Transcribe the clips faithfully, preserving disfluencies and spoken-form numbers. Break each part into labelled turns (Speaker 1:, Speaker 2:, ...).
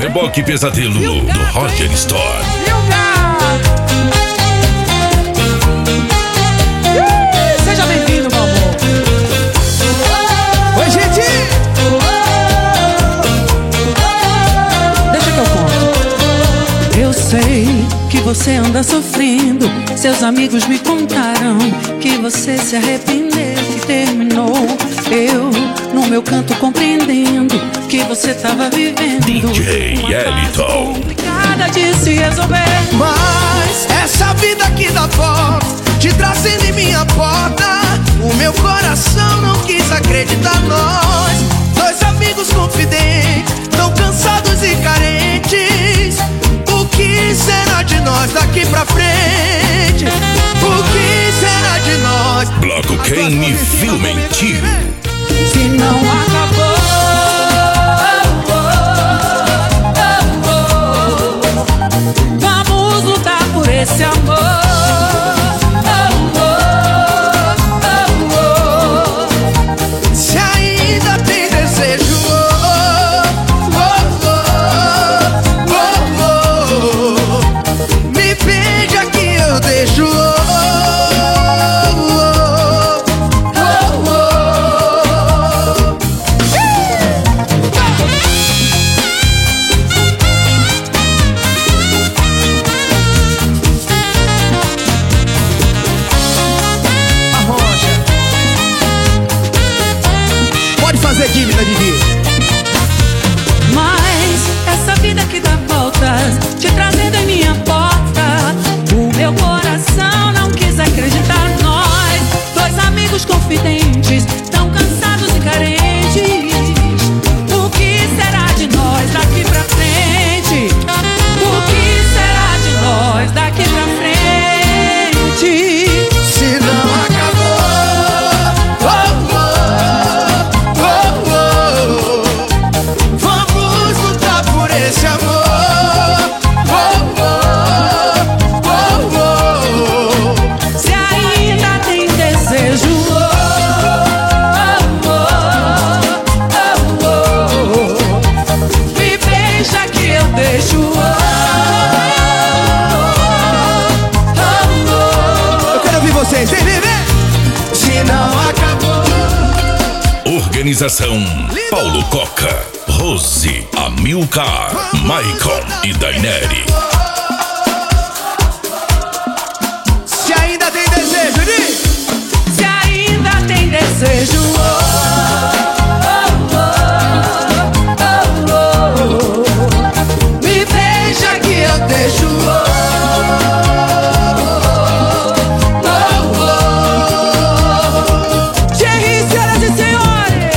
Speaker 1: Reboque Pesadelo do Roger Store.
Speaker 2: Seja bem-vindo, meu amor.
Speaker 3: Oi, gente!
Speaker 2: Deixa que eu conto. Eu sei que você anda sofrendo. Seus amigos me contaram que você se arrependeu, que terminou. Eu, no meu canto, compreendendo que você tava vivendo.
Speaker 1: D J Eliton.
Speaker 2: Complicada de se resolver.
Speaker 3: Mas essa vida que dá volta, te trazendo em minha porta, o meu coração não quis acreditar. Nós, dois amigos confidentes, tão cansados e carentes. O que será de nós daqui pra frente? O que será de nós?
Speaker 1: Bloco Quem Me Viu Mentir.
Speaker 2: Se não acabou, vamos lutar por esse amor.
Speaker 3: Se ainda tem desejo, oh, oh, oh, oh, me beija que eu deixo. Fazer dívida de vida.
Speaker 2: Mas essa vida que dá voltas, te trazendo em minha porta, o meu coração não quis acreditar. Nós, dois amigos confidentes, tão cansados e carentes. O que será de nós daqui pra frente? O que será de nós daqui pra frente?
Speaker 3: Se não acabou, esse amor, oh, oh, oh, oh.
Speaker 2: Se ainda tem desejo, oh, oh, oh, oh. Me beija que eu deixo, oh, oh, oh.
Speaker 3: Eu quero ouvir vocês, vem, vem, vem. Se não acabou.
Speaker 1: Organização Paulo Coca, Rose, Amilcar, Maicon e Daineri.
Speaker 3: Se ainda tem desejo, de...
Speaker 2: Se ainda tem desejo, oh, oh, oh, oh. Me beija que eu deixo, oh, oh, oh. Jerry, senhoras e senhores,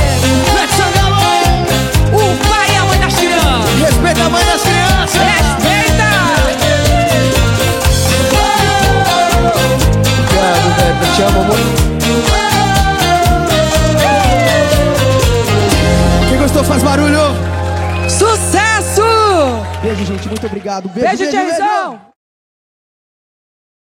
Speaker 2: o pai e a mãe das crianças.
Speaker 3: Respeita a mãe das crianças.
Speaker 2: Respeita.
Speaker 3: Obrigado, velho, te amo muito. Quem gostou faz barulho.
Speaker 2: Sucesso!
Speaker 3: Beijo, gente, muito obrigado. Beijo,
Speaker 2: Beijo, Jerryzão.